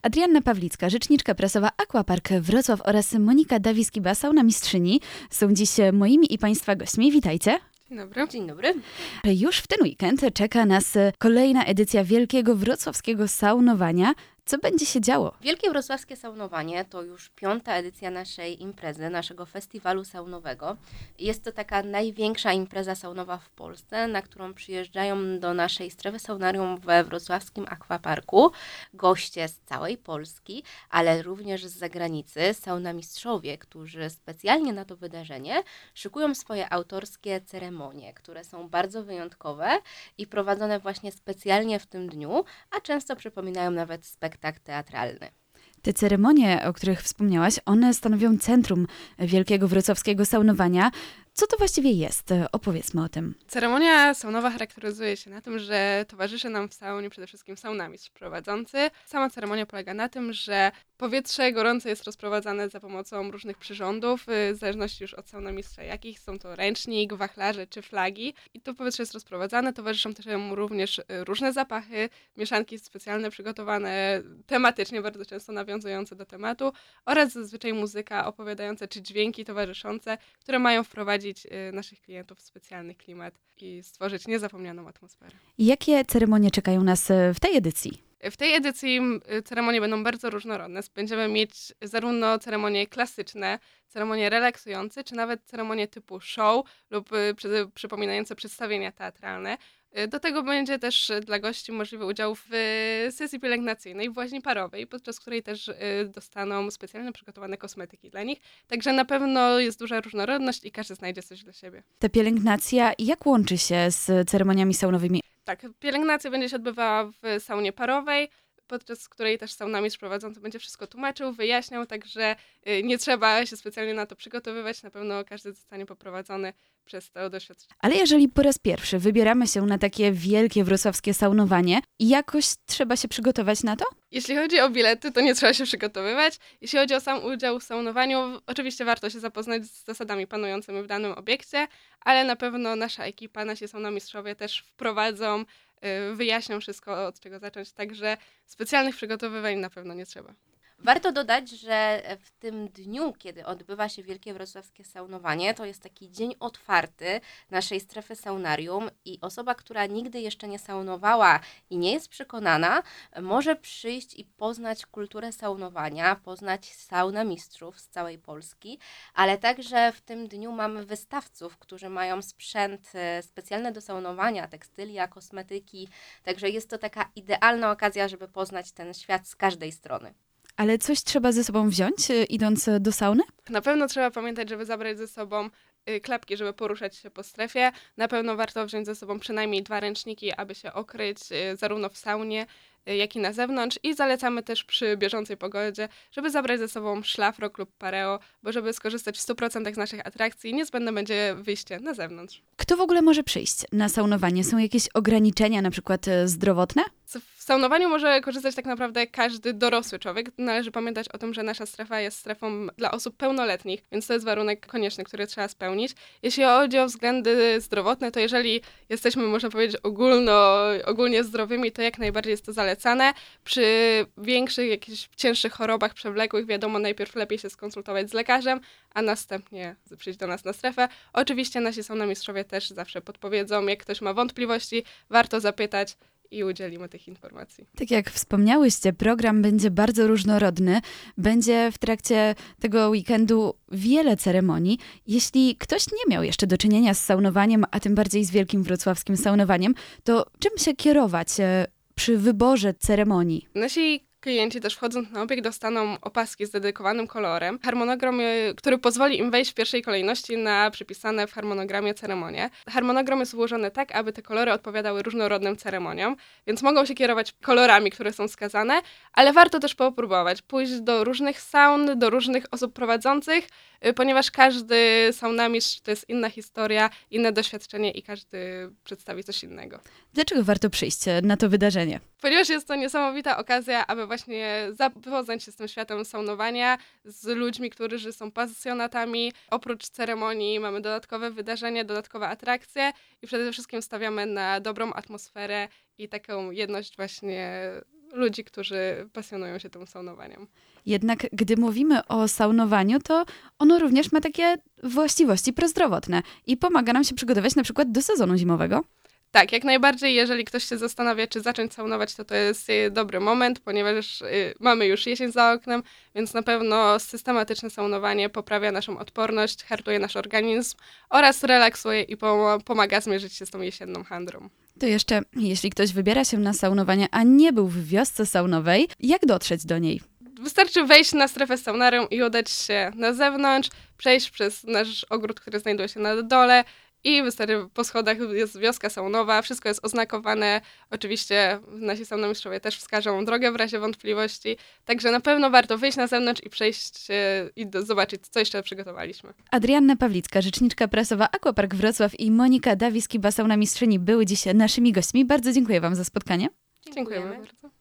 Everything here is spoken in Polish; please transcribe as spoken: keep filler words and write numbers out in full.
Adrianna Pawlicka, rzeczniczka prasowa Aquapark Wrocław oraz Monika Dawiskiba, sauna mistrzyni, są dziś moimi i Państwa gośćmi. Witajcie. Dzień dobry. Dzień dobry. Już w ten weekend czeka nas kolejna edycja Wielkiego Wrocławskiego Saunowania. Co będzie się działo? Wielkie Wrocławskie Saunowanie to już piąta edycja naszej imprezy, naszego festiwalu saunowego. Jest to taka największa impreza saunowa w Polsce, na którą przyjeżdżają do naszej strefy saunarium we wrocławskim Aquaparku goście z całej Polski, ale również z zagranicy, saunamistrzowie, którzy specjalnie na to wydarzenie szykują swoje autorskie ceremonie, które są bardzo wyjątkowe i prowadzone właśnie specjalnie w tym dniu, a często przypominają nawet spektakl teatralny. Te ceremonie, o których wspomniałaś, one stanowią centrum Wielkiego Wrocławskiego Saunowania. Co to właściwie jest? Opowiedzmy o tym. Ceremonia saunowa charakteryzuje się na tym, że towarzyszy nam w saunie przede wszystkim saunamistrz prowadzący. Sama ceremonia polega na tym, że powietrze gorące jest rozprowadzane za pomocą różnych przyrządów, w zależności już od saunamistrza jakich. Są to ręcznik, wachlarze czy flagi. I to powietrze jest rozprowadzane. Towarzyszą też mu również różne zapachy, mieszanki specjalne przygotowane tematycznie, bardzo często nawiązujące do tematu oraz zazwyczaj muzyka opowiadająca czy dźwięki towarzyszące, które mają wprowadzić naszych klientów w specjalny klimat i stworzyć niezapomnianą atmosferę. Jakie ceremonie czekają nas w tej edycji? W tej edycji ceremonie będą bardzo różnorodne. Będziemy mieć zarówno ceremonie klasyczne, ceremonie relaksujące, czy nawet ceremonie typu show lub przy, przypominające przedstawienia teatralne. Do tego będzie też dla gości możliwy udział w sesji pielęgnacyjnej w łaźni parowej, podczas której też dostaną specjalnie przygotowane kosmetyki dla nich. Także na pewno jest duża różnorodność i każdy znajdzie coś dla siebie. Ta pielęgnacja jak łączy się z ceremoniami saunowymi? Tak, pielęgnacja będzie się odbywała w saunie parowej, podczas której też saunamistrz prowadzący będzie wszystko tłumaczył, wyjaśniał, także nie trzeba się specjalnie na to przygotowywać. Na pewno każdy zostanie poprowadzony przez to doświadczenie. Ale jeżeli po raz pierwszy wybieramy się na takie wielkie wrocławskie saunowanie, jakoś trzeba się przygotować na to? Jeśli chodzi o bilety, to nie trzeba się przygotowywać. Jeśli chodzi o sam udział w saunowaniu, oczywiście warto się zapoznać z zasadami panującymi w danym obiekcie, ale na pewno nasza ekipa, nasi saunamistrzowie też wprowadzą, wyjaśnią wszystko, od czego zacząć, także specjalnych przygotowywań na pewno nie trzeba. Warto dodać, że w tym dniu, kiedy odbywa się Wielkie Wrocławskie Saunowanie, to jest taki dzień otwarty naszej strefy saunarium i osoba, która nigdy jeszcze nie saunowała i nie jest przekonana, może przyjść i poznać kulturę saunowania, poznać saunamistrzów z całej Polski, ale także w tym dniu mamy wystawców, którzy mają sprzęt specjalny do saunowania, tekstylia, kosmetyki, także jest to taka idealna okazja, żeby poznać ten świat z każdej strony. Ale coś trzeba ze sobą wziąć, idąc do sauny? Na pewno trzeba pamiętać, żeby zabrać ze sobą klapki, żeby poruszać się po strefie. Na pewno warto wziąć ze sobą przynajmniej dwa ręczniki, aby się okryć zarówno w saunie, jak i na zewnątrz. I zalecamy też przy bieżącej pogodzie, żeby zabrać ze sobą szlafrok lub pareo, bo żeby skorzystać w stu procentach z naszych atrakcji, niezbędne będzie wyjście na zewnątrz. Kto w ogóle może przyjść na saunowanie? Są jakieś ograniczenia, na przykład zdrowotne? W saunowaniu może korzystać tak naprawdę każdy dorosły człowiek. Należy pamiętać o tym, że nasza strefa jest strefą dla osób pełnoletnich, więc to jest warunek konieczny, który trzeba spełnić. Jeśli chodzi o względy zdrowotne, to jeżeli jesteśmy, można powiedzieć, ogólno, ogólnie zdrowymi, to jak najbardziej jest to zalecane. Przy większych, jakichś cięższych chorobach przewlekłych, wiadomo, najpierw lepiej się skonsultować z lekarzem, a następnie przyjść do nas na strefę. Oczywiście nasi saunamistrzowie też zawsze podpowiedzą, jak ktoś ma wątpliwości, warto zapytać i udzielimy tych informacji. Tak jak wspomniałyście, program będzie bardzo różnorodny. Będzie w trakcie tego weekendu wiele ceremonii. Jeśli ktoś nie miał jeszcze do czynienia z saunowaniem, a tym bardziej z Wielkim Wrocławskim Saunowaniem, to czym się kierować przy wyborze ceremonii? Nasi klienci też wchodząc na obiekt dostaną opaski z dedykowanym kolorem, harmonogram, który pozwoli im wejść w pierwszej kolejności na przypisane w harmonogramie ceremonie. Harmonogram jest ułożony tak, aby te kolory odpowiadały różnorodnym ceremoniom, więc mogą się kierować kolorami, które są wskazane, ale warto też popróbować, pójść do różnych saun, do różnych osób prowadzących, ponieważ każdy saunamistrz to jest inna historia, inne doświadczenie i każdy przedstawi coś innego. Dlaczego warto przyjść na to wydarzenie? Ponieważ jest to niesamowita okazja, aby właśnie zapoznać się z tym światem saunowania, z ludźmi, którzy są pasjonatami. Oprócz ceremonii mamy dodatkowe wydarzenia, dodatkowe atrakcje i przede wszystkim stawiamy na dobrą atmosferę i taką jedność właśnie ludzi, którzy pasjonują się tym saunowaniem. Jednak gdy mówimy o saunowaniu, to ono również ma takie właściwości prozdrowotne i pomaga nam się przygotować na przykład do sezonu zimowego. Tak, jak najbardziej, jeżeli ktoś się zastanawia, czy zacząć saunować, to to jest y, dobry moment, ponieważ y, mamy już jesień za oknem, więc na pewno systematyczne saunowanie poprawia naszą odporność, hartuje nasz organizm oraz relaksuje i pom- pomaga zmierzyć się z tą jesienną handrą. To jeszcze, jeśli ktoś wybiera się na saunowanie, a nie był w wiosce saunowej, jak dotrzeć do niej? Wystarczy wejść na strefę saunarium i udać się na zewnątrz, przejść przez nasz ogród, który znajduje się na dole i wystarczy po schodach jest wioska saunowa, wszystko jest oznakowane. Oczywiście nasi saunomistrzowie też wskażą drogę w razie wątpliwości, także na pewno warto wyjść na zewnątrz i przejść i do, zobaczyć, co jeszcze przygotowaliśmy. Adrianna Pawlicka, rzeczniczka prasowa Aquapark Wrocław i Monika Dawiskiba, saunamistrzyni, były dziś naszymi gośćmi. Bardzo dziękuję wam za spotkanie. Dziękujemy, Dziękujemy bardzo.